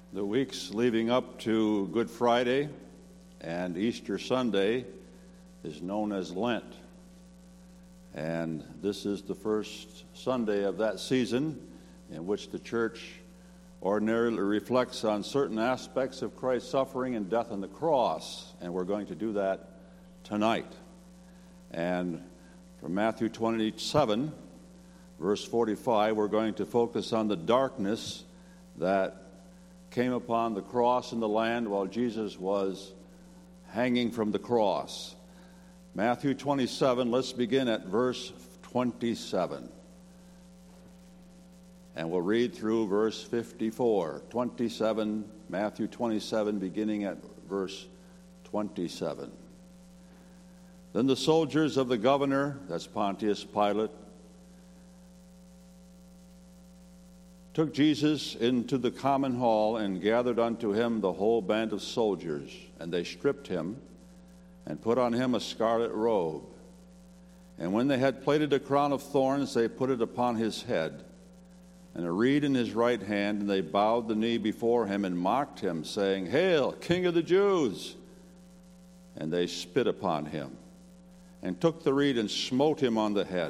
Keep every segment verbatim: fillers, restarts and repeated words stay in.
The weeks leading up to Good Friday and Easter Sunday is known as Lent. And this is the first Sunday of that season in which the church ordinarily reflects on certain aspects of Christ's suffering and death on the cross. And we're going to do that tonight. And from Matthew twenty-seven, verse forty-five, we're going to focus on the darkness that came upon the cross and the land while Jesus was hanging from the cross. Matthew twenty-seven, let's begin at verse twenty-seven. And we'll read through verse fifty-four. twenty-seven, Matthew twenty-seven, beginning at verse twenty-seven. Then the soldiers of the governor, that's Pontius Pilate, took Jesus into the common hall and gathered unto him the whole band of soldiers. And they stripped him and put on him a scarlet robe. And when they had plaited a crown of thorns, they put it upon his head, and a reed in his right hand. And they bowed the knee before him and mocked him, saying, Hail, King of the Jews! And they spit upon him, and took the reed and smote him on the head.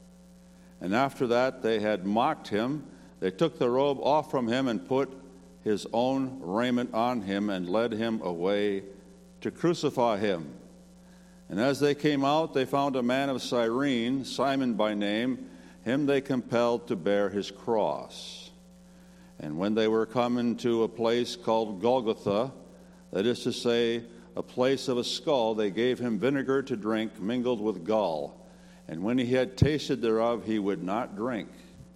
And after that they had mocked him, they took the robe off from him and put his own raiment on him and led him away to crucify him. And as they came out, they found a man of Cyrene, Simon by name. Him they compelled to bear his cross. And when they were come into a place called Golgotha, that is to say, a place of a skull, they gave him vinegar to drink mingled with gall. And when he had tasted thereof, he would not drink.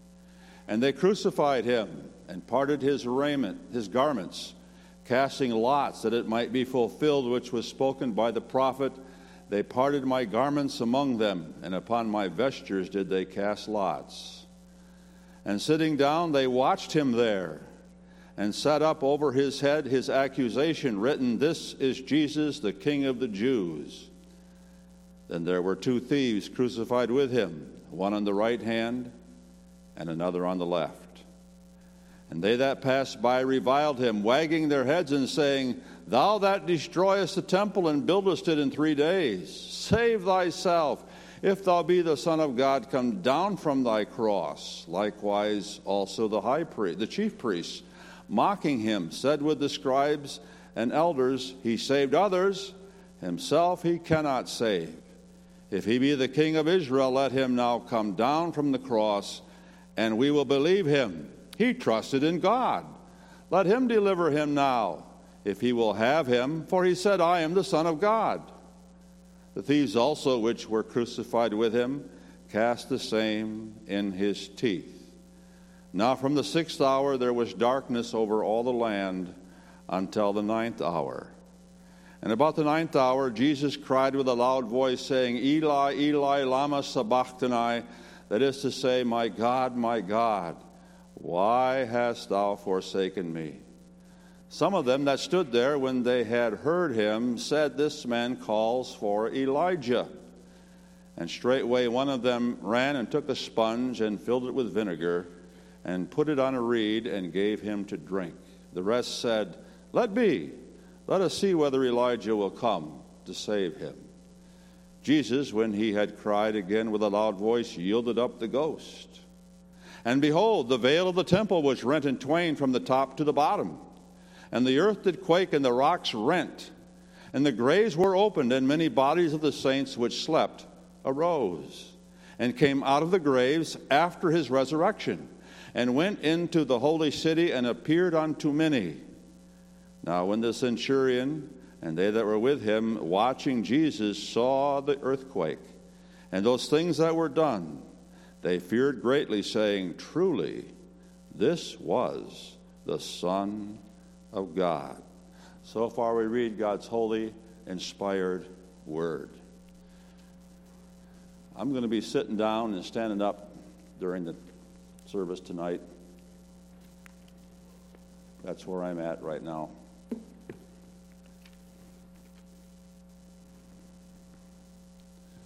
And they crucified him and parted his raiment, his garments, casting lots that it might be fulfilled which was spoken by the prophet, They parted my garments among them, and upon my vestures did they cast lots. And sitting down, they watched him there, and set up over his head his accusation written, This is Jesus, the King of the Jews. Then there were two thieves crucified with him, one on the right hand and another on the left. And they that passed by reviled him, wagging their heads and saying, Thou that destroyest the temple and buildest it in three days, save thyself. If thou be the Son of God, come down from thy cross. Likewise also the high priest, the chief priests, mocking him, said with the scribes and elders, He saved others, himself he cannot save. If he be the King of Israel, let him now come down from the cross, and we will believe him. He trusted in God. Let him deliver him now, if he will have him, for he said, I am the Son of God. The thieves also which were crucified with him cast the same in his teeth. Now from the sixth hour there was darkness over all the land until the ninth hour. And about the ninth hour Jesus cried with a loud voice, saying, Eli, Eli, lama sabachthani, that is to say, My God, my God, why hast thou forsaken me? Some of them that stood there, when they had heard him, said, This man calls for Elijah. And straightway one of them ran and took a sponge and filled it with vinegar and put it on a reed and gave him to drink. The rest said, Let be. Let us see whether Elijah will come to save him. Jesus, when he had cried again with a loud voice, yielded up the ghost. And behold, the veil of the temple was rent in twain from the top to the bottom. And the earth did quake, and the rocks rent. And the graves were opened, and many bodies of the saints which slept arose, and came out of the graves after his resurrection, and went into the holy city, and appeared unto many. Now when the centurion and they that were with him, watching Jesus, saw the earthquake, and those things that were done, they feared greatly, saying, Truly, this was the Son of God. So far we read God's holy, inspired word. I'm going to be sitting down and standing up during the service tonight. That's where I'm at right now.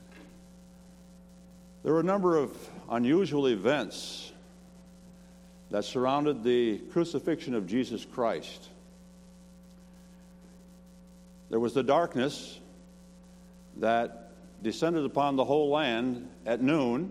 There were a number of unusual events that surrounded the crucifixion of Jesus Christ. There was the darkness that descended upon the whole land at noon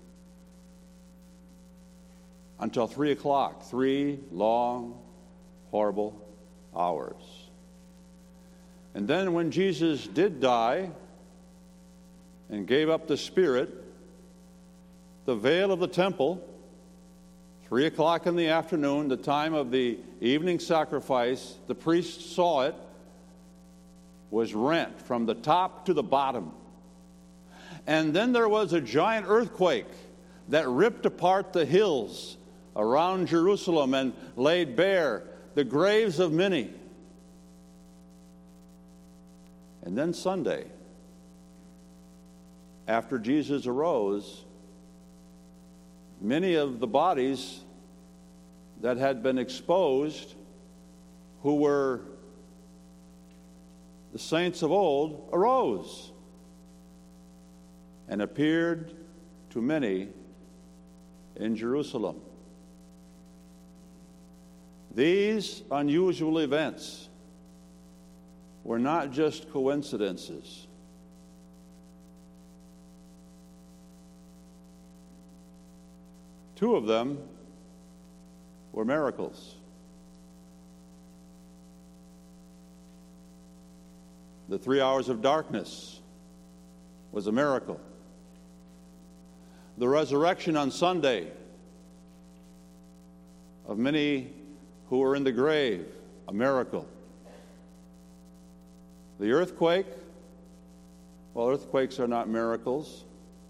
until three o'clock, three long, horrible hours. And then when Jesus did die and gave up the spirit, the veil of the temple, three o'clock in the afternoon, the time of the evening sacrifice, the priest saw it, was rent from the top to the bottom. And then there was a giant earthquake that ripped apart the hills around Jerusalem and laid bare the graves of many. And then Sunday, after Jesus arose, many of the bodies that had been exposed, who were the saints of old, arose and appeared to many in Jerusalem. These unusual events were not just coincidences. Two of them were miracles. The three hours of darkness was a miracle. The resurrection on Sunday of many who were in the grave, a miracle. The earthquake, well, earthquakes are not miracles,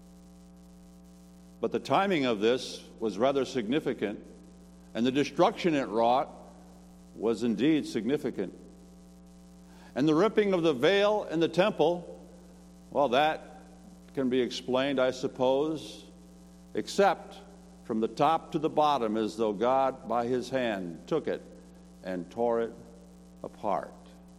but the timing of this was rather significant, and the destruction it wrought was indeed significant. And the ripping of the veil in the temple, well, that can be explained, I suppose, except from the top to the bottom, as though God, by his hand, took it and tore it apart.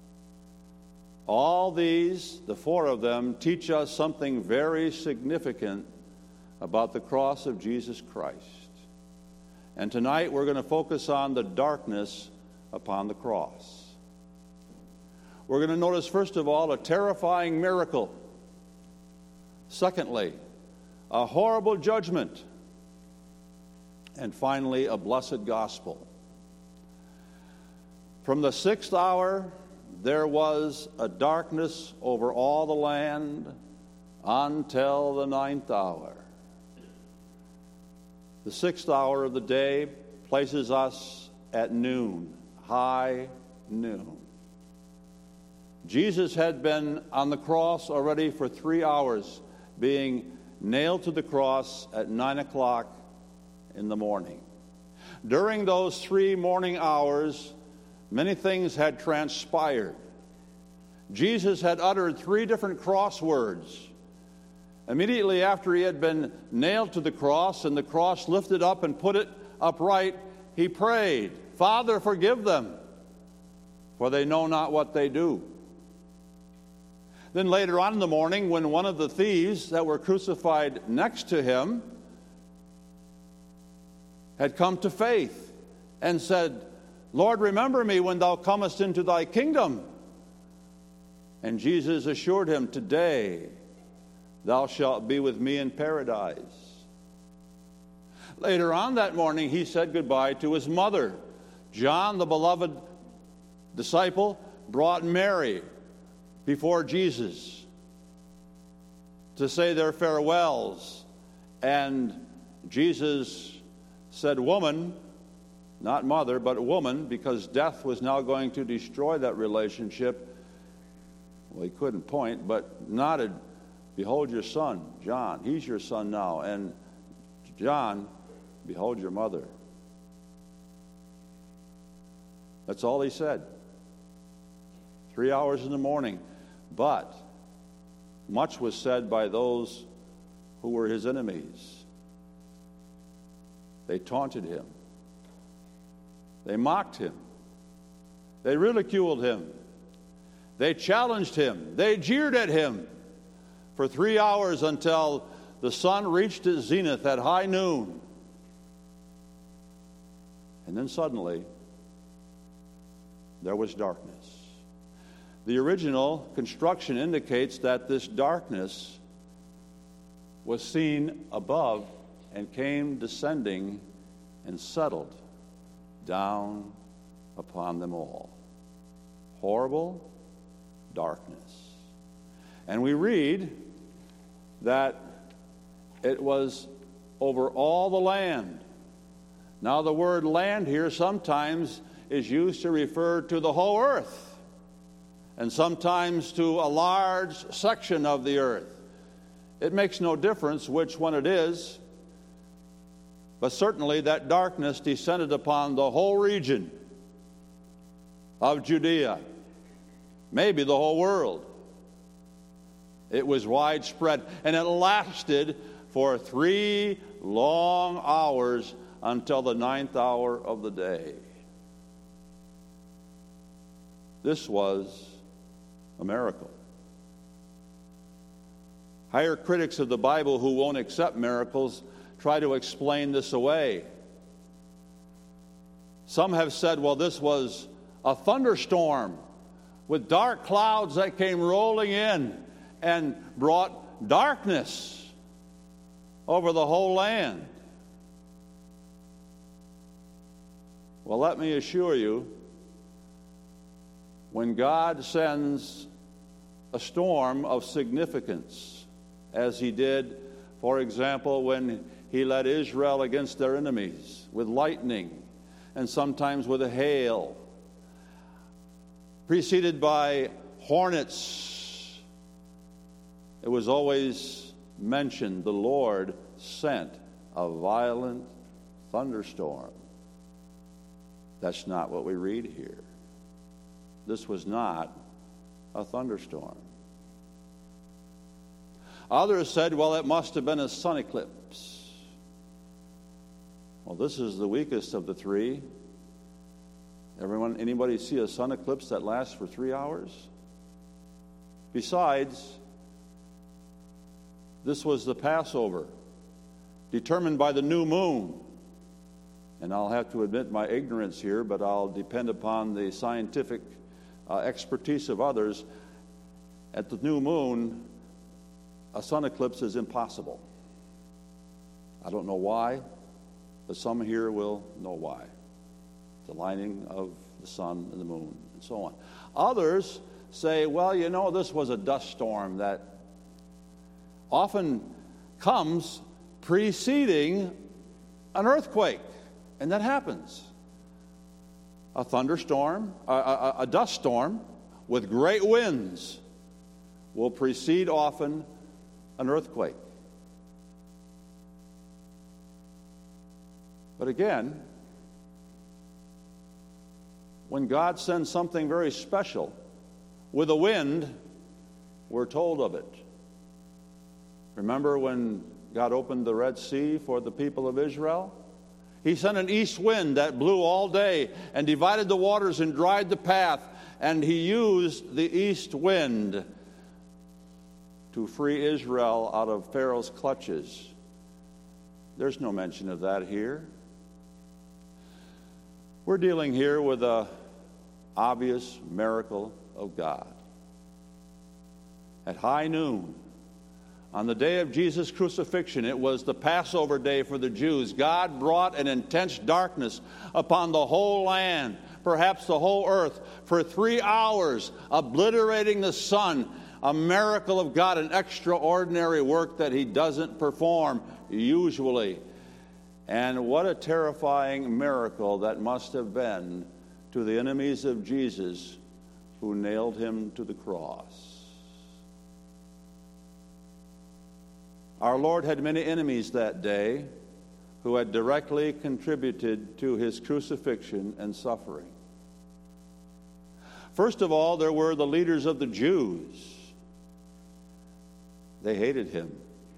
All these, the four of them, teach us something very significant about the cross of Jesus Christ. And tonight we're going to focus on the darkness upon the cross. We're going to notice, first of all, a terrifying miracle. Secondly, a horrible judgment. And finally, a blessed gospel. From the sixth hour, there was a darkness over all the land until the ninth hour. The sixth hour of the day places us at noon, high noon. Jesus had been on the cross already for three hours, being nailed to the cross at nine o'clock in the morning. During those three morning hours, many things had transpired. Jesus had uttered three different crosswords. Immediately after he had been nailed to the cross and the cross lifted up and put it upright, he prayed, "Father, forgive them, for they know not what they do." Then later on in the morning, when one of the thieves that were crucified next to him had come to faith and said, "Lord, remember me when thou comest into thy kingdom." And Jesus assured him, "Today thou shalt be with me in paradise." Later on that morning, he said goodbye to his mother. John, the beloved disciple, brought Mary before Jesus to say their farewells. And Jesus said, "Woman," not mother, but woman, because death was now going to destroy that relationship. Well, he couldn't point, but nodded, "Behold your son, John. He's your son now. And John, behold your mother." That's all he said. Three hours in the morning. But much was said by those who were his enemies. They taunted him. They mocked him. They ridiculed him. They challenged him. They jeered at him for three hours until the sun reached its zenith at high noon. And then suddenly, there was darkness. The original construction indicates that this darkness was seen above and came descending and settled down upon them all. Horrible darkness. And we read that it was over all the land. Now, the word land here sometimes is used to refer to the whole earth, and sometimes to a large section of the earth. It makes no difference which one it is, but certainly that darkness descended upon the whole region of Judea, maybe the whole world. It was widespread, and it lasted for three long hours until the ninth hour of the day. This was a miracle. Higher critics of the Bible who won't accept miracles try to explain this away. Some have said, well, this was a thunderstorm with dark clouds that came rolling in and brought darkness over the whole land. Well, let me assure you, when God sends a storm of significance, as he did, for example, when he led Israel against their enemies with lightning and sometimes with a hail, preceded by hornets, it was always mentioned the Lord sent a violent thunderstorm. That's not what we read here. This was not a thunderstorm. Others said, well, it must have been a sun eclipse. Well, this is the weakest of the three. Everyone, anybody see a sun eclipse that lasts for three hours? Besides, this was the Passover, determined by the new moon. And I'll have to admit my ignorance here, but I'll depend upon the scientific uh, expertise of others. At the new moon, a sun eclipse is impossible. I don't know why, but some here will know why. The lining of the sun and the moon and so on. Others say, well, you know, this was a dust storm that often comes preceding an earthquake. And that happens. A thunderstorm, a, a, a dust storm with great winds will precede often an earthquake. But again, when God sends something very special with a wind, we're told of it. Remember when God opened the Red Sea for the people of Israel? He sent an east wind that blew all day and divided the waters and dried the path. And he used the east wind to free Israel out of Pharaoh's clutches. There's no mention of that here. We're dealing here with an obvious miracle of God. At high noon, on the day of Jesus' crucifixion, it was the Passover day for the Jews. God brought an intense darkness upon the whole land, perhaps the whole earth, for three hours, obliterating the sun. A miracle of God, an extraordinary work that he doesn't perform usually. And what a terrifying miracle that must have been to the enemies of Jesus who nailed him to the cross. Our Lord had many enemies that day who had directly contributed to his crucifixion and suffering. First of all, there were the leaders of the Jews. They hated him.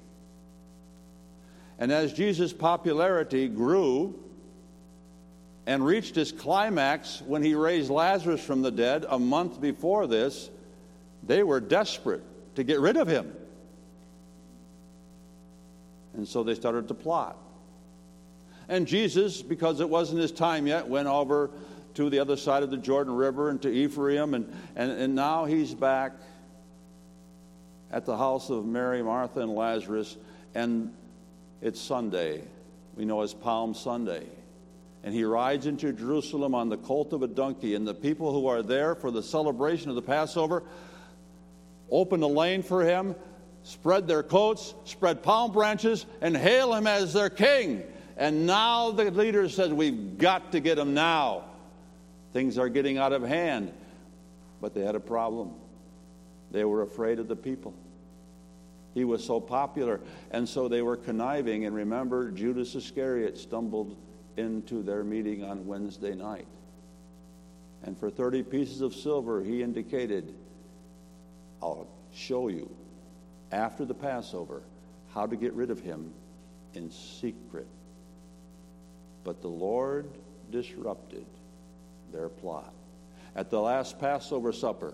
And as Jesus' popularity grew and reached its climax when he raised Lazarus from the dead a month before this, they were desperate to get rid of him. And so they started to plot. And Jesus, because it wasn't his time yet, went over to the other side of the Jordan River and to Ephraim, and, and, and now he's back at the house of Mary, Martha, and Lazarus, and it's Sunday. We know as Palm Sunday. And he rides into Jerusalem on the colt of a donkey, and the people who are there for the celebration of the Passover open a lane for him, spread their coats, spread palm branches, and hail him as their king. And now the leader says, we've got to get him now. Things are getting out of hand. But they had a problem. They were afraid of the people. He was so popular, and so they were conniving. And remember, Judas Iscariot stumbled into their meeting on Wednesday night. And for thirty pieces of silver, he indicated, I'll show you after the Passover how to get rid of him in secret. But the Lord disrupted their plot. At the last Passover supper,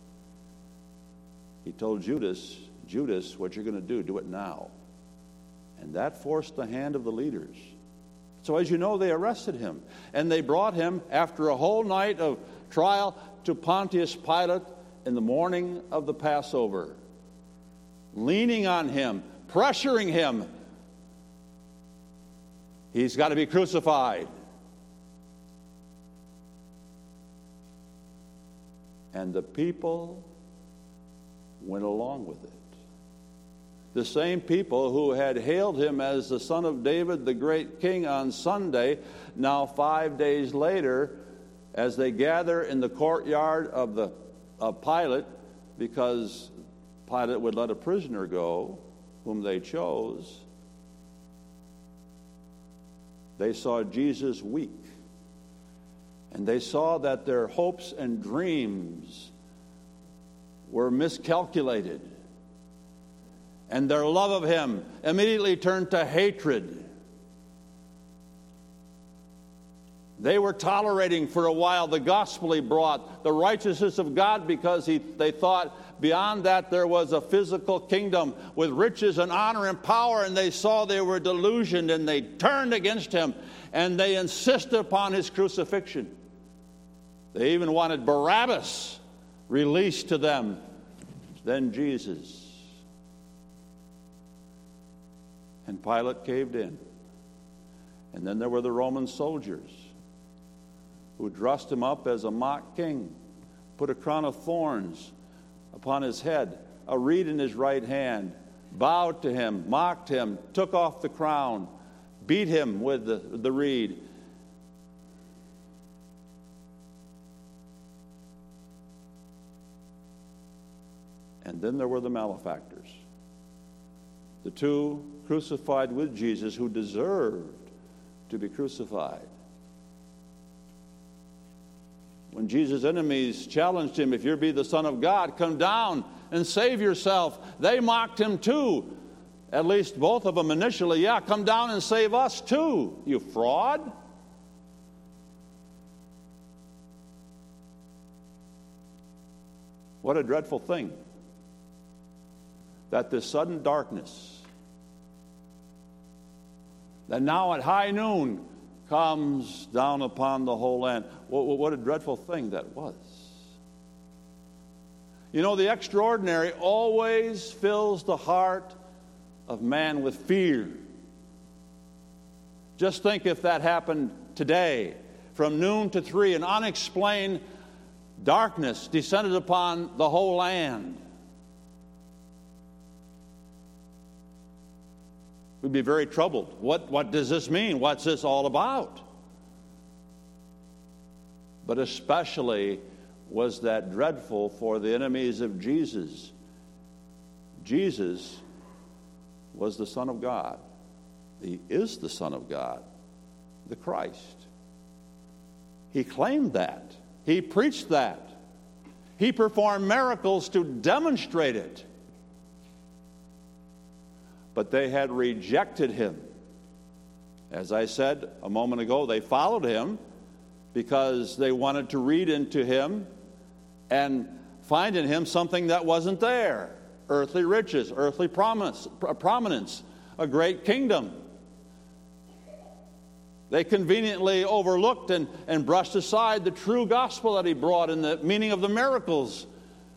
he told Judas, Judas, what you're going to do, do it now. And that forced the hand of the leaders. So as you know, they arrested him. And they brought him, after a whole night of trial, to Pontius Pilate in the morning of the Passover, leaning on him, pressuring him. He's got to be crucified. And the people went along with it. The same people who had hailed him as the Son of David, the great king, on Sunday, now five days later, as they gather in the courtyard of the of Pilate, because Pilate would let a prisoner go, whom they chose, they saw Jesus weak. And they saw that their hopes and dreams were miscalculated. And their love of him immediately turned to hatred. They were tolerating for a while the gospel he brought, the righteousness of God, because he, they thought beyond that there was a physical kingdom with riches and honor and power, and they saw they were delusioned, and they turned against him, and they insisted upon his crucifixion. They even wanted Barabbas released to them, then Jesus. And Pilate caved in. And then there were the Roman soldiers who dressed him up as a mock king, put a crown of thorns upon his head, a reed in his right hand, bowed to him, mocked him, took off the crown, beat him with the, the reed. And then there were the malefactors, the two crucified with Jesus who deserved to be crucified. When Jesus' enemies challenged him, if you be the Son of God, come down and save yourself, they mocked him too. At least both of them initially. Yeah, come down and save us too, you fraud. What a dreadful thing that this sudden darkness that now at high noon comes down upon the whole land. What, what a dreadful thing that was. You know, the extraordinary always fills the heart of man with fear. Just think if that happened today, from noon to three, an unexplained darkness descended upon the whole land. We'd be very troubled. What, what does this mean? What's this all about? But especially was that dreadful for the enemies of Jesus. Jesus was the Son of God. He is the Son of God, the Christ. He claimed that. He preached that. He performed miracles to demonstrate it. But they had rejected him. As I said a moment ago, they followed him because they wanted to read into him and find in him something that wasn't there. Earthly riches, earthly promise, prominence, a great kingdom. They conveniently overlooked and, and brushed aside the true gospel that he brought and the meaning of the miracles.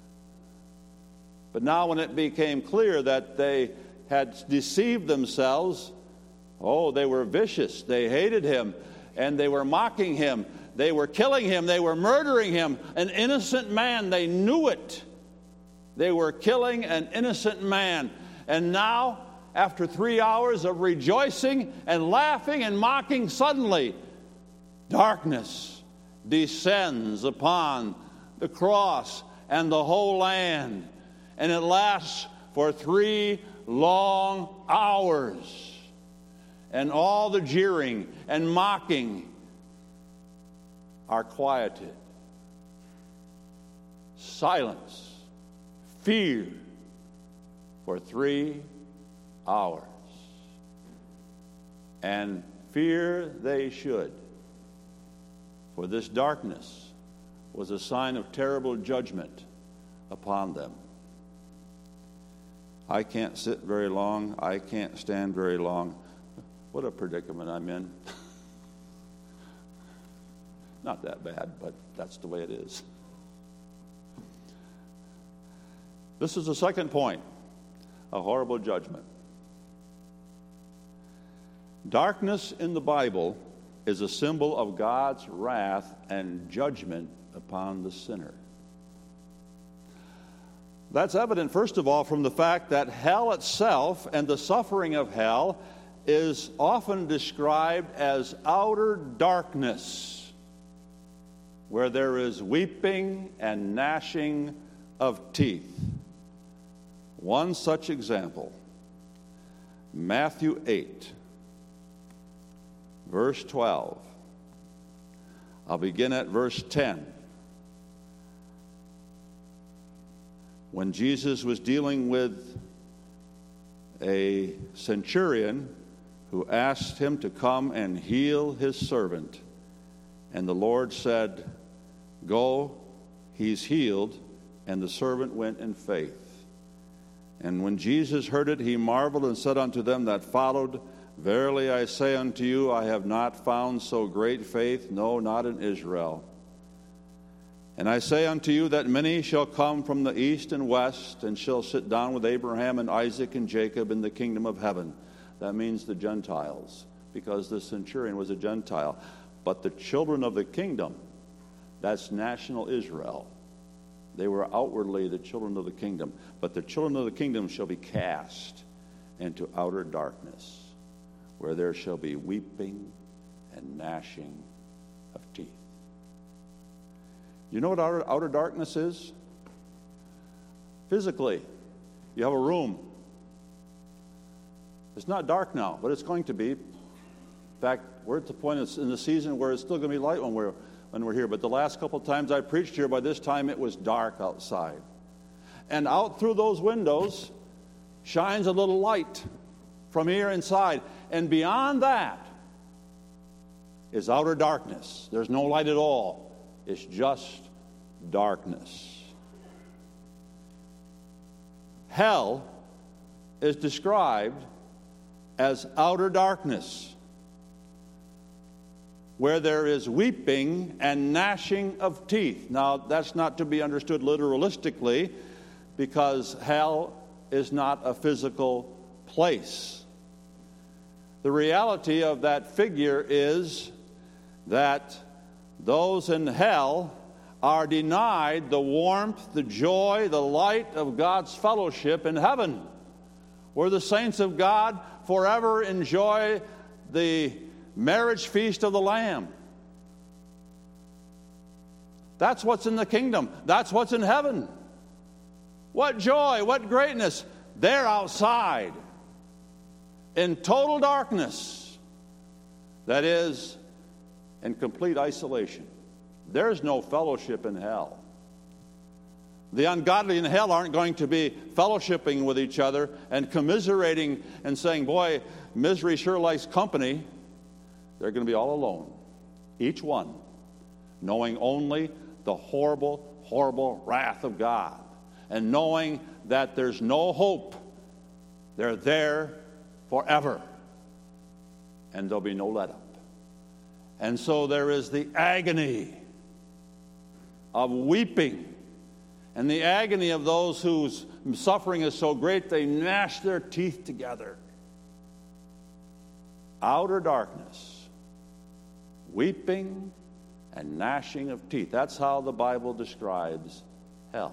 But now when it became clear that they had deceived themselves, oh, they were vicious. They hated him, and they were mocking him. They were killing him. They were murdering him. An innocent man. They knew it. They were killing an innocent man. And now, after three hours of rejoicing and laughing and mocking, suddenly darkness descends upon the cross and the whole land. And it lasts for three long hours. And all the jeering and mocking are quieted. Silence, fear for three hours. And fear they should, for this darkness was a sign of terrible judgment upon them. I can't sit very long. I can't stand very long. What a predicament I'm in. Not that bad, but that's the way it is. This is the second point, a horrible judgment. Darkness in the Bible is a symbol of God's wrath and judgment upon the sinner. That's evident, first of all, from the fact that hell itself and the suffering of hell is often described as outer darkness, where there is weeping and gnashing of teeth. One such example, Matthew eight, verse twelve. I'll begin at verse ten. When Jesus was dealing with a centurion who asked him to come and heal his servant, and the Lord said, "Go, he's healed," and the servant went in faith. And when Jesus heard it, he marveled and said unto them that followed, "Verily I say unto you, I have not found so great faith, no, not in Israel. And I say unto you that many shall come from the east and west, and shall sit down with Abraham and Isaac and Jacob in the kingdom of heaven." That means the Gentiles, because the centurion was a Gentile. But the children of the kingdom, that's national Israel. They were outwardly the children of the kingdom. But the children of the kingdom shall be cast into outer darkness, where there shall be weeping and gnashing of teeth. You know what outer, outer darkness is? Physically, you have a room. It's not dark now, but it's going to be. In fact, we're at the point in the season where it's still going to be light when we're, when we're here. But the last couple of times I preached here, by this time it was dark outside. And out through those windows shines a little light from here inside. And beyond that is outer darkness. There's no light at all. It's just darkness. Hell is described as outer darkness, where there is weeping and gnashing of teeth. Now, that's not to be understood literalistically, because hell is not a physical place. The reality of that figure is that those in hell are denied the warmth, the joy, the light of God's fellowship in heaven, where the saints of God forever enjoy the marriage feast of the Lamb. That's what's in the kingdom. That's what's in heaven. What joy, what greatness. They're outside in total darkness, that is, in complete isolation. There's no fellowship in hell. The ungodly in hell aren't going to be fellowshipping with each other and commiserating and saying, "Boy, misery sure likes company." They're going to be all alone, each one, knowing only the horrible, horrible wrath of God, and knowing that there's no hope. They're there forever, and there'll be no let up. And so there is the agony of weeping, and the agony of those whose suffering is so great they gnash their teeth together. Outer darkness, weeping and gnashing of teeth. That's how the Bible describes hell.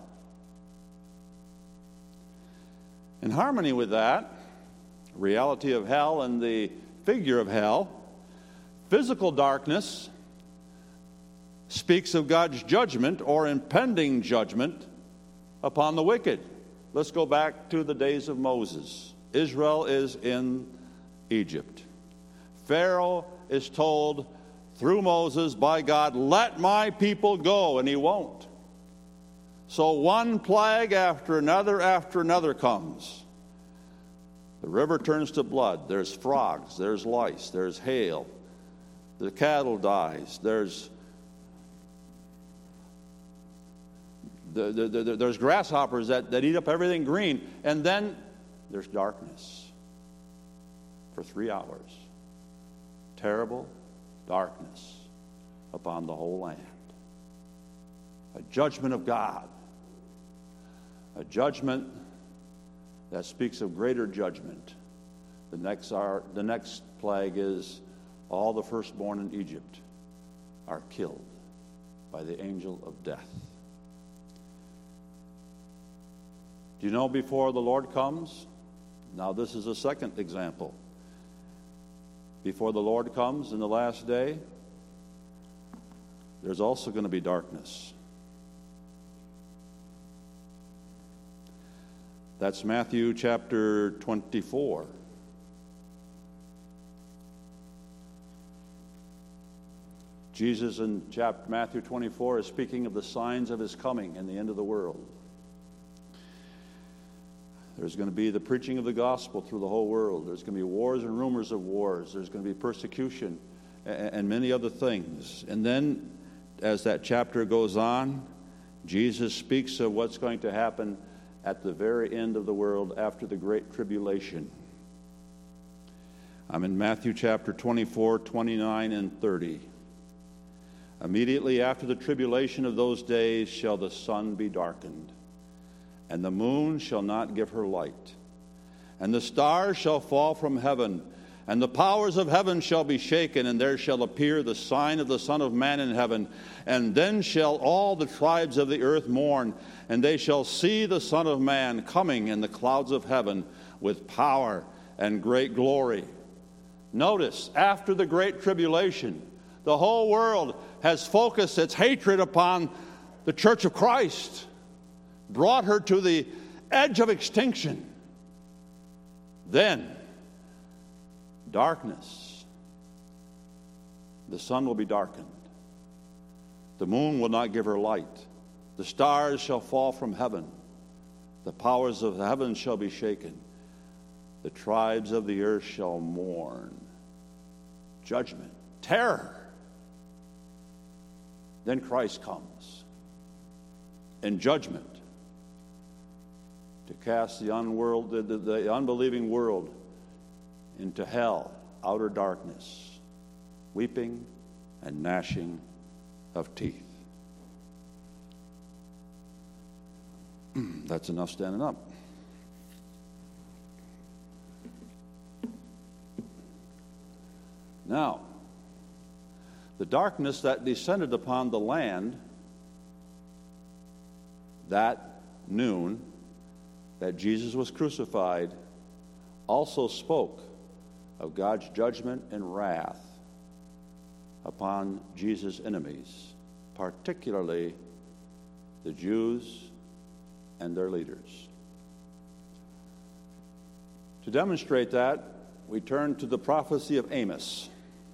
In harmony with that reality of hell and the figure of hell, physical darkness speaks of God's judgment or impending judgment upon the wicked. Let's go back to the days of Moses. Israel is in Egypt. Pharaoh is told through Moses by God, "Let my people go," and he won't. So one plague after another after another comes. The river turns to blood. There's frogs, there's lice, there's hail. The cattle dies. There's the, the, the, there's grasshoppers that, that eat up everything green. And then there's darkness for three hours. Terrible darkness upon the whole land. A judgment of God. A judgment that speaks of greater judgment. The next, are, the next plague is all the firstborn in Egypt are killed by the angel of death. Do you know before the Lord comes? Now this is a second example. Before the Lord comes in the last day, there's also going to be darkness. That's Matthew chapter twenty-four. Jesus in chapter Matthew twenty-four is speaking of the signs of his coming and the end of the world. There's going to be the preaching of the gospel through the whole world. There's going to be wars and rumors of wars. There's going to be persecution and many other things. And then, as that chapter goes on, Jesus speaks of what's going to happen at the very end of the world after the Great Tribulation. I'm in Matthew chapter twenty-four, twenty-nine, and thirty. Immediately after the tribulation of those days shall the sun be darkened, and the moon shall not give her light, and the stars shall fall from heaven, and the powers of heaven shall be shaken, and there shall appear the sign of the Son of Man in heaven. And then shall all the tribes of the earth mourn, and they shall see the Son of Man coming in the clouds of heaven with power and great glory. Notice, after the Great Tribulation, the whole world has focused its hatred upon the Church of Christ, brought her to the edge of extinction. Then, darkness. The sun will be darkened. The moon will not give her light. The stars shall fall from heaven. The powers of heaven shall be shaken. The tribes of the earth shall mourn. Judgment, terror. Then Christ comes in judgment to cast the, unworld, the, the, the unbelieving world into hell, outer darkness, weeping and gnashing of teeth. That's enough standing up. Now, the darkness that descended upon the land that noon that Jesus was crucified also spoke of God's judgment and wrath upon Jesus' enemies, particularly the Jews and their leaders. To demonstrate that, we turn to the prophecy of Amos,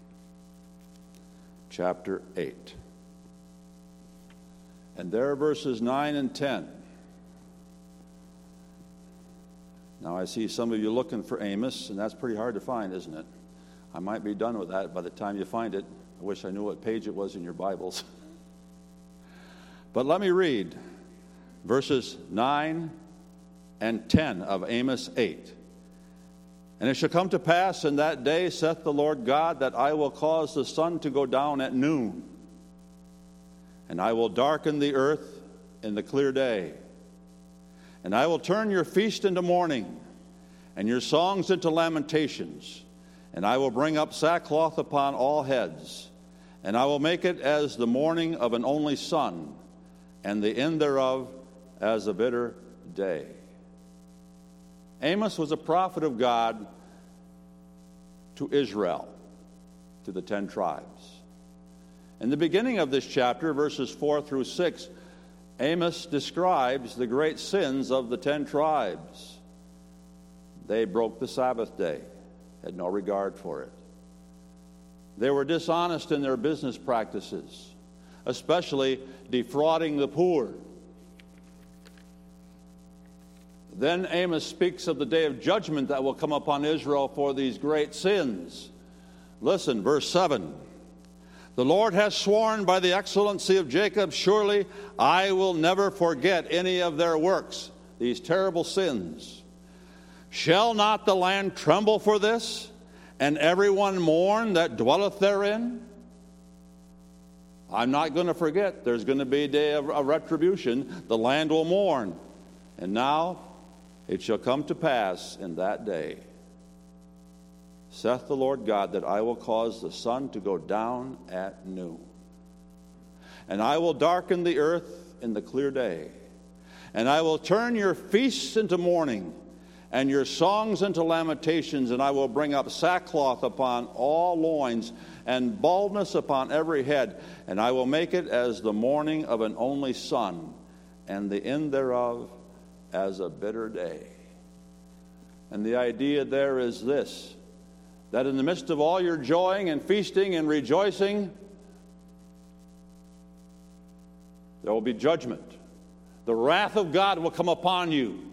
chapter eight. And there are verses nine and ten. Now I see some of you looking for Amos, and that's pretty hard to find, isn't it? I might be done with that by the time you find it. I wish I knew what page it was in your Bibles. But let me read verses nine and ten of Amos eight. And it shall come to pass in that day, saith the Lord God, that I will cause the sun to go down at noon, and I will darken the earth in the clear day. And I will turn your feast into mourning, and your songs into lamentations. And I will bring up sackcloth upon all heads, and I will make it as the mourning of an only son, and the end thereof as a bitter day. Amos was a prophet of God to Israel, to the ten tribes. In the beginning of this chapter, verses four through six, Amos describes the great sins of the ten tribes. They broke the Sabbath day, had no regard for it. They were dishonest in their business practices, especially defrauding the poor. Then Amos speaks of the day of judgment that will come upon Israel for these great sins. Listen, verse seven. The Lord has sworn by the excellency of Jacob, surely I will never forget any of their works, these terrible sins. Shall not the land tremble for this, and everyone mourn that dwelleth therein? I'm not going to forget. There's going to be a day of, of retribution. The land will mourn. And now it shall come to pass in that day, saith the Lord God, that I will cause the sun to go down at noon, and I will darken the earth in the clear day, and I will turn your feasts into mourning, and your songs into lamentations, and I will bring up sackcloth upon all loins, and baldness upon every head, and I will make it as the mourning of an only son, and the end thereof as a bitter day. And the idea there is this, that in the midst of all your joying and feasting and rejoicing, there will be judgment. The wrath of God will come upon you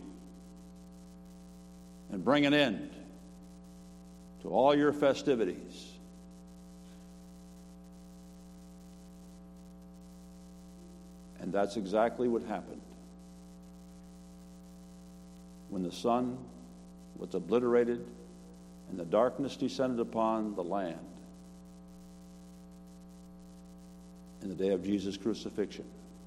and bring an end to all your festivities. And that's exactly what happened. When the sun was obliterated and the darkness descended upon the land in the day of Jesus' crucifixion,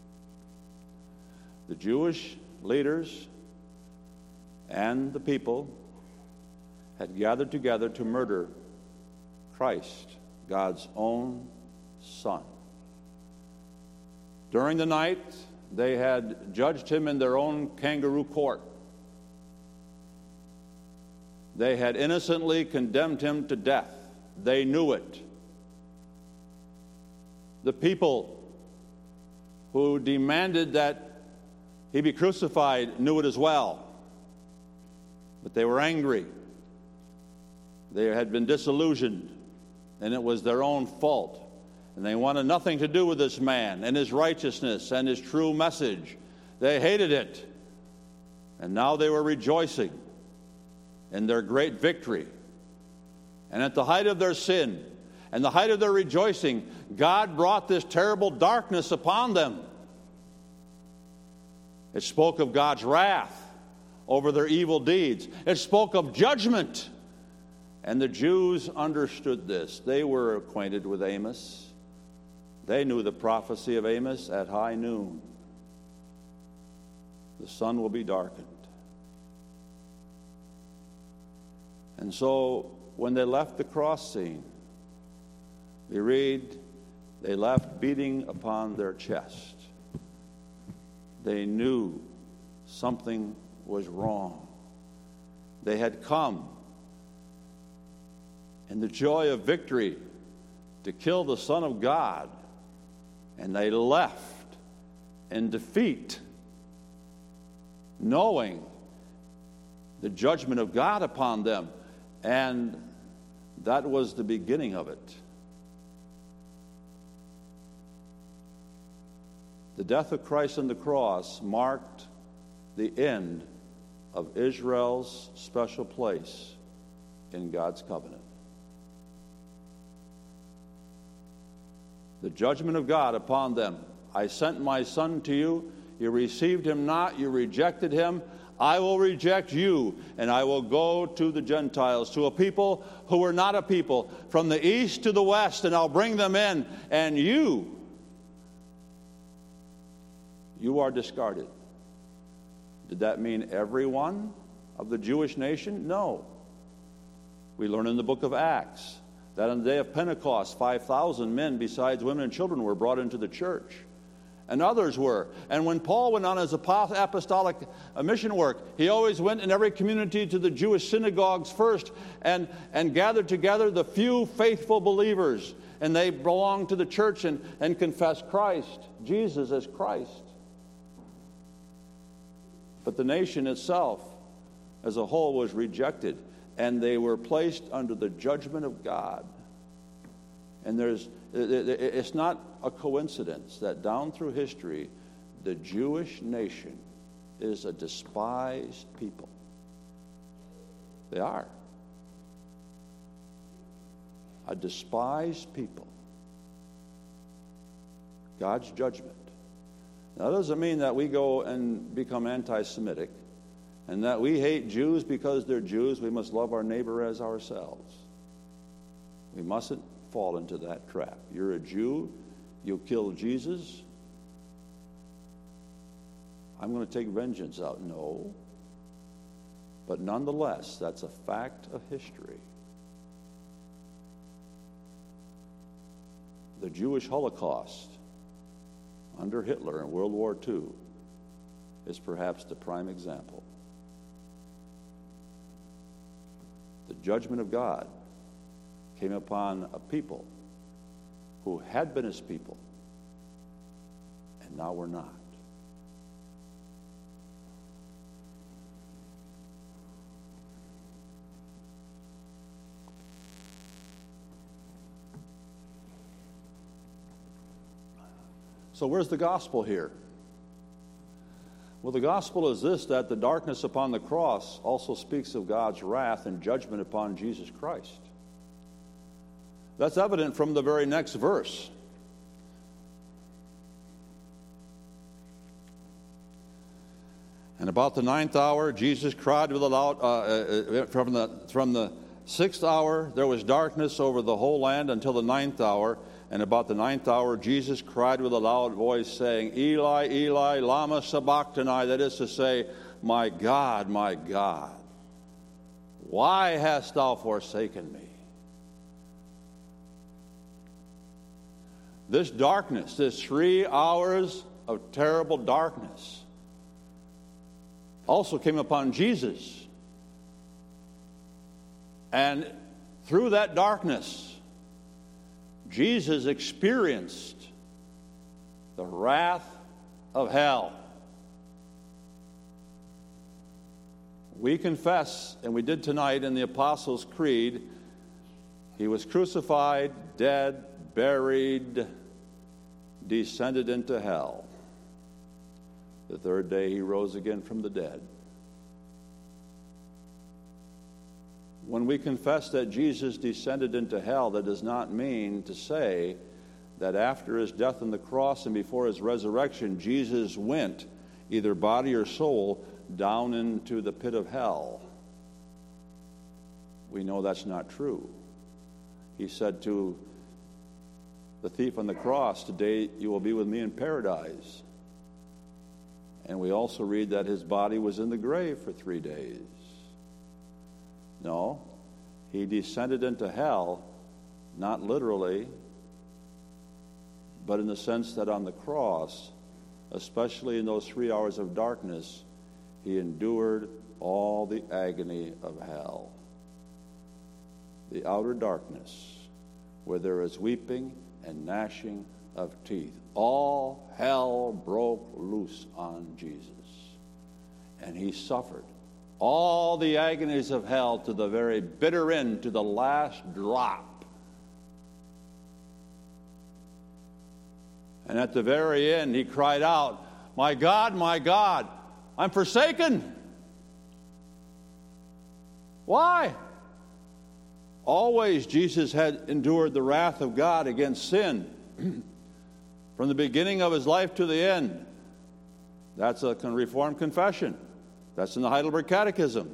the Jewish leaders and the people had gathered together to murder Christ, God's own Son. During the night, they had judged him in their own kangaroo court. They had innocently condemned him to death. They knew it. The people who demanded that he be crucified knew it as well. But they were angry. They had been disillusioned, and it was their own fault. And they wanted nothing to do with this man and his righteousness and his true message. They hated it. And now they were rejoicing in their great victory. And at the height of their sin and the height of their rejoicing, God brought this terrible darkness upon them. It spoke of God's wrath over their evil deeds. It spoke of judgment. And the Jews understood this. They were acquainted with Amos. They knew the prophecy of Amos at high noon. The sun will be darkened. And so when they left the cross scene, we read, they left beating upon their chest. They knew something was wrong. They had come in the joy of victory to kill the Son of God, and they left in defeat, knowing the judgment of God upon them. And that was the beginning of it. The death of Christ on the cross marked the end of Israel's special place in God's covenant. The judgment of God upon them. I sent my Son to you. You received him not. You rejected him. I will reject you, and I will go to the Gentiles, to a people who were not a people, from the east to the west, and I'll bring them in, and you, you are discarded. Did that mean everyone of the Jewish nation? No. We learn in the book of Acts that on the day of Pentecost, five thousand men besides women and children were brought into the church. And others were. And when Paul went on his apostolic mission work, he always went in every community to the Jewish synagogues first and, and gathered together the few faithful believers. And they belonged to the church and, and confessed Christ, Jesus as Christ. But the nation itself as a whole was rejected, and they were placed under the judgment of God. And there's, it's not a coincidence that down through history, the Jewish nation is a despised people. They are. A despised people. God's judgment. Now, that doesn't mean that we go and become anti-Semitic and that we hate Jews because they're Jews. We must love our neighbor as ourselves. We mustn't fall into that trap. You're a Jew, you killed Jesus, I'm going to take vengeance out. No. But nonetheless, that's a fact of history. The Jewish Holocaust under Hitler in World War Two is perhaps the prime example. The judgment of God came upon a people who had been his people and now were not. So where's the gospel here? Well, the gospel is this, that the darkness upon the cross also speaks of God's wrath and judgment upon Jesus Christ. That's evident from the very next verse. And about the ninth hour, Jesus cried with a loud, uh, uh, from the from the sixth hour, there was darkness over the whole land until the ninth hour. And about the ninth hour, Jesus cried with a loud voice, saying, Eli, Eli, lama sabachthani, that is to say, my God, my God, why hast thou forsaken me? This darkness, this three hours of terrible darkness, also came upon Jesus. And through that darkness, Jesus experienced the wrath of hell. We confess, and we did tonight in the Apostles' Creed, he was crucified, dead, buried, descended into hell. The third day he rose again from the dead. When we confess that Jesus descended into hell, that does not mean to say that after his death on the cross and before his resurrection, Jesus went, either body or soul, down into the pit of hell. We know that's not true. He said to the thief on the cross, today you will be with me in paradise. And we also read that his body was in the grave for three days. No, he descended into hell, not literally, but in the sense that on the cross, especially in those three hours of darkness, he endured all the agony of hell. The outer darkness, where there is weeping and gnashing of teeth. All hell broke loose on Jesus. And he suffered all the agonies of hell to the very bitter end, to the last drop. And at the very end, he cried out, my God, my God, I'm forsaken. Why? Always Jesus had endured the wrath of God against sin from the beginning of his life to the end. That's a Reformed confession. That's in the Heidelberg Catechism.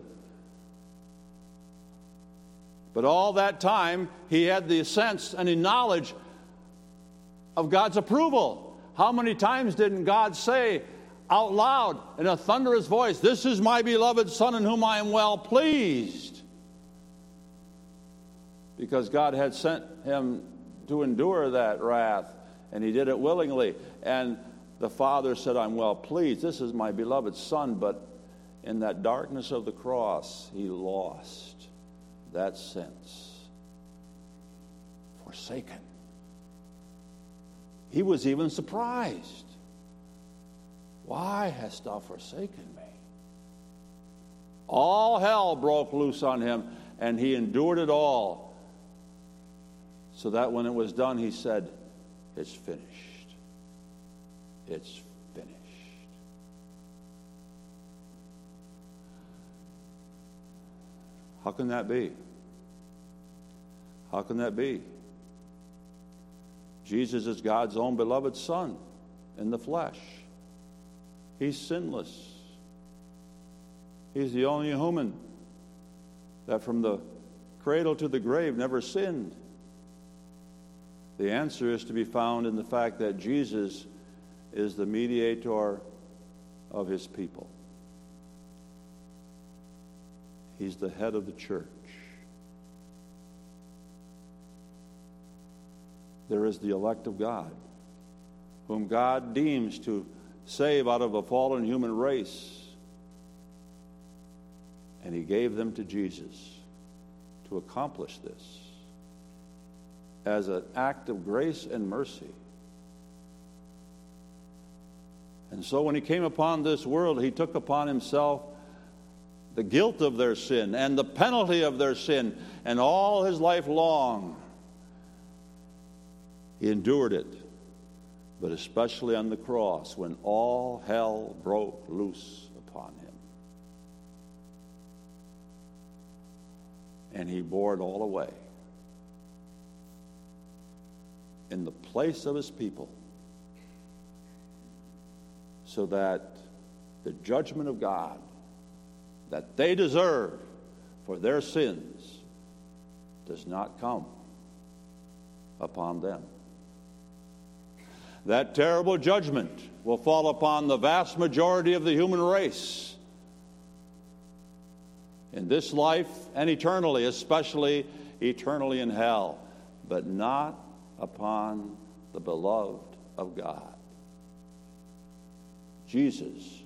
But all that time, he had the sense and the knowledge of God's approval. How many times didn't God say out loud in a thunderous voice, "This is my beloved Son in whom I am well pleased"? Because God had sent him to endure that wrath, and he did it willingly. And the Father said, "I'm well pleased. This is my beloved Son." But in that darkness of the cross, he lost that sense. Forsaken. He was even surprised. "Why hast thou forsaken me?" All hell broke loose on him, and he endured it all. So that when it was done, he said, "It's finished. It's finished." How can that be? How can that be? Jesus is God's own beloved Son in the flesh. He's sinless. He's the only human that from the cradle to the grave never sinned. The answer is to be found in the fact that Jesus is the mediator of his people. He's the head of the church. There is the elect of God, whom God deems to save out of a fallen human race. And he gave them to Jesus to accomplish this as an act of grace and mercy. And so when he came upon this world, he took upon himself the guilt of their sin and the penalty of their sin, and all his life long he endured it, but especially on the cross when all hell broke loose upon him. And he bore it all away in the place of his people, so that the judgment of God that they deserve for their sins does not come upon them. That terrible judgment will fall upon the vast majority of the human race in this life and eternally, especially eternally in hell, but not upon the beloved of God. Jesus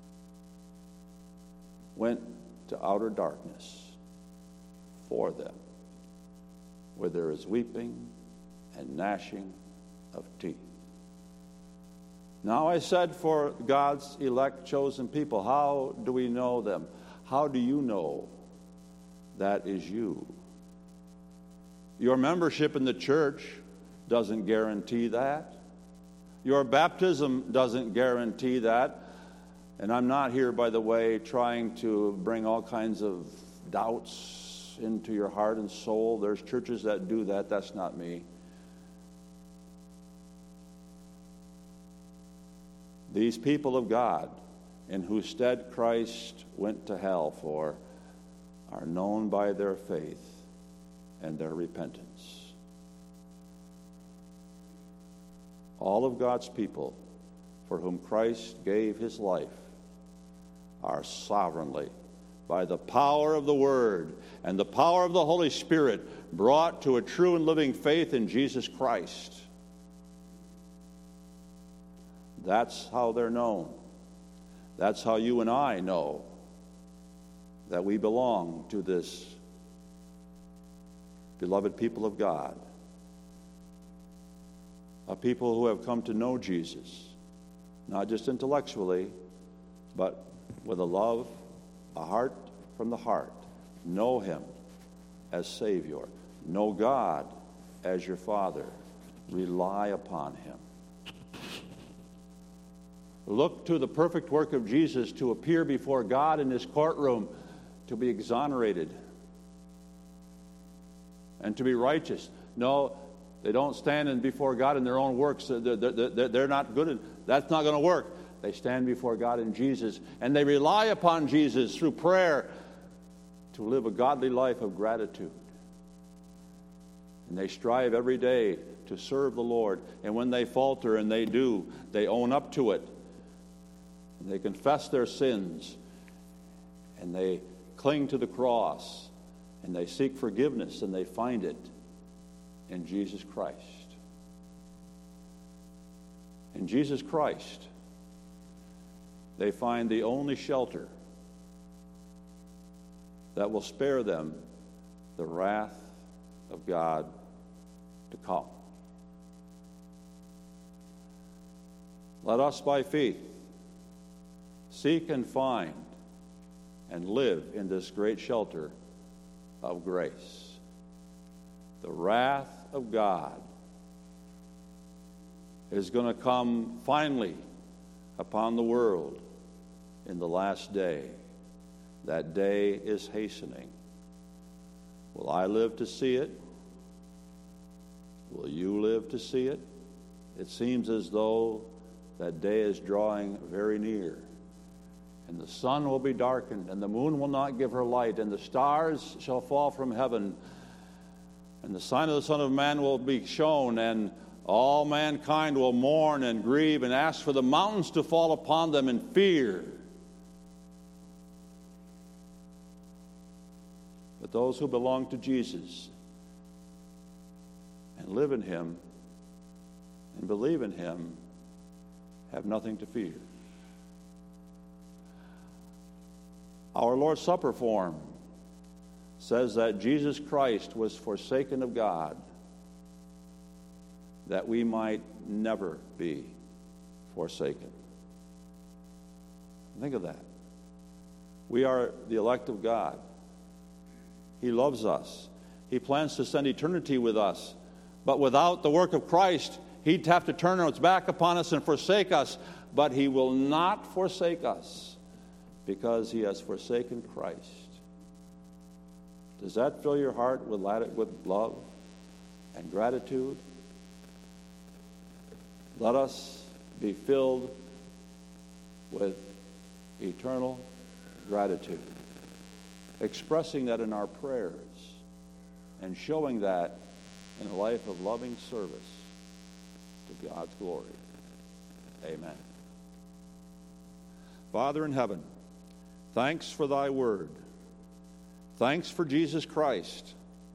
went to outer darkness for them, where there is weeping and gnashing of teeth. Now I said, for God's elect chosen people, how do we know them? How do you know that is you? Your membership in the church doesn't guarantee that. Your baptism doesn't guarantee that. And I'm not here, by the way, trying to bring all kinds of doubts into your heart and soul. There's churches that do that. That's not me. These people of God, in whose stead Christ went to hell for, are known by their faith and their repentance. All of God's people for whom Christ gave his life are sovereignly, by the power of the Word and the power of the Holy Spirit, brought to a true and living faith in Jesus Christ. That's how they're known. That's how you and I know that we belong to this beloved people of God, a people who have come to know Jesus, not just intellectually, but with a love, a heart from the heart. Know him as Savior. Know God as your Father. Rely upon him. Look to the perfect work of Jesus to appear before God in his courtroom, to be exonerated and to be righteous. No, they don't stand in before God in their own works. They're, they're, they're not good. That's not going to work. They stand before God in Jesus, and they rely upon Jesus through prayer to live a godly life of gratitude. And they strive every day to serve the Lord. And when they falter, and they do, they own up to it. And they confess their sins. And they cling to the cross. And they seek forgiveness, and they find it in Jesus Christ. In Jesus Christ, they find the only shelter that will spare them the wrath of God to come. Let us, by faith, seek and find and live in this great shelter of grace. The wrath of God is going to come finally upon the world in the last day. That day is hastening. Will I live to see it? Will you live to see it? It seems as though that day is drawing very near. And the sun will be darkened, and the moon will not give her light, and the stars shall fall from heaven, and the sign of the Son of Man will be shown, and all mankind will mourn and grieve and ask for the mountains to fall upon them in fear. But those who belong to Jesus and live in Him and believe in Him have nothing to fear. Our Lord's Supper form says that Jesus Christ was forsaken of God that we might never be forsaken. Think of that. We are the elect of God. He loves us. He plans to spend eternity with us. But without the work of Christ, He'd have to turn His back upon us and forsake us. But He will not forsake us because He has forsaken Christ. Does that fill your heart with love and gratitude? Let us be filled with eternal gratitude, expressing that in our prayers and showing that in a life of loving service to God's glory. Amen. Father in heaven, thanks for Thy word. Thanks for Jesus Christ,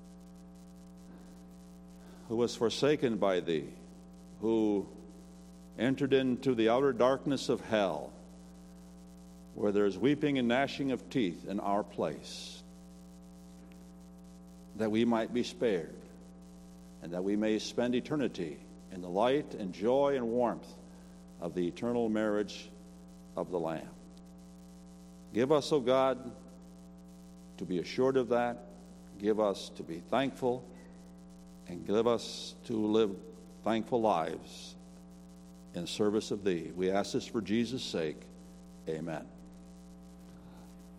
who was forsaken by Thee, who entered into the outer darkness of hell, where there is weeping and gnashing of teeth in our place, that we might be spared, and that we may spend eternity in the light and joy and warmth of the eternal marriage of the Lamb. Give us, O God, to be assured of that. Give us to be thankful, and give us to live thankful lives in service of Thee. We ask this for Jesus' sake. Amen.